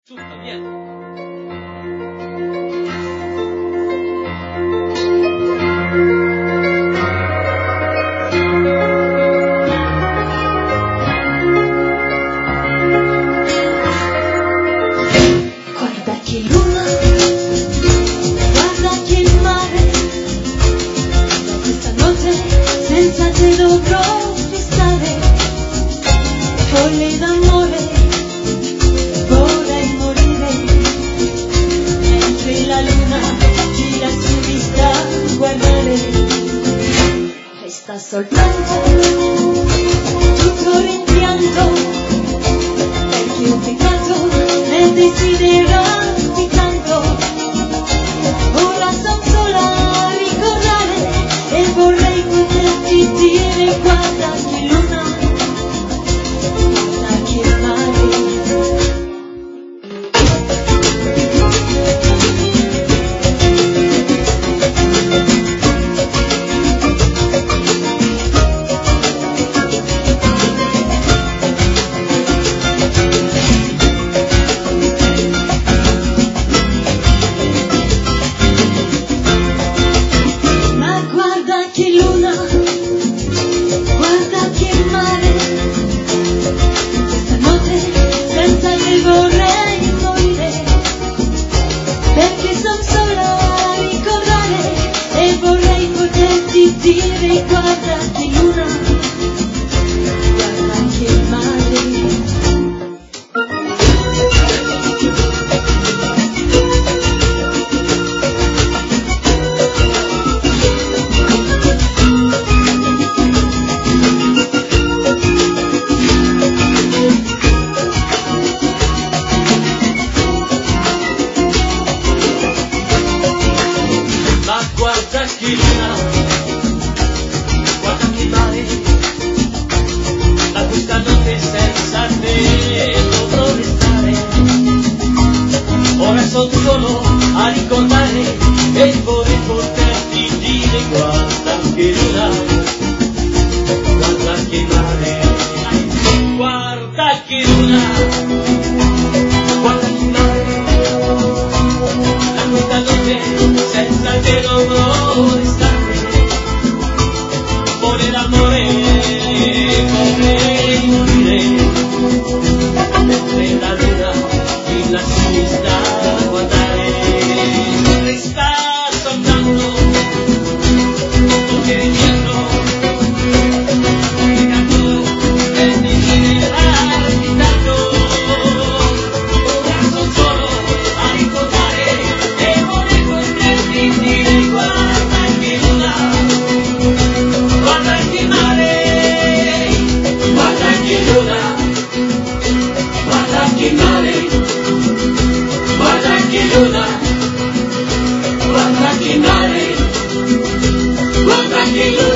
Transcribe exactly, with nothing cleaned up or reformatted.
Tutta, vieni. Guarda che luna, guarda che mare, da questa notte senza te dovrò restare, folle d'amore, vorrei morire, mentre la luna gira su mi sta a guardare, resta soltanto tutto rimpianto, perché ho peccato nel desiderarti tanto, ora son sola a ricordare e vorrei poterti dire guarda che luna, guarda che mare. Ma guarda che luna, guarda che mare, questa notte senza te vorrei morire, perché son sola a ricordare e vorrei poterti dire guarda che luna, guarda che mare. Ma guarda che luna, guarda che mare, da questa notte senza te dovrò restare, ora sono solo a ricordare e vorrei poterti dire guarda che luna, guarda che mare, guarda che luna, guarda che mare, da questa notte senza te dovrò restare, vuole l'amore, vorrei morire, mentre la luna in lassù mi sta a guardare, resta soltanto tutto il dietro, peccato nel desiderarti tanto, ora son solo a ricordare e vorrei poterti dire guarda che luna, guarda che mare, guarda che luna, guarda che mare, guarda che luna, guarda che mare, guarda che luna.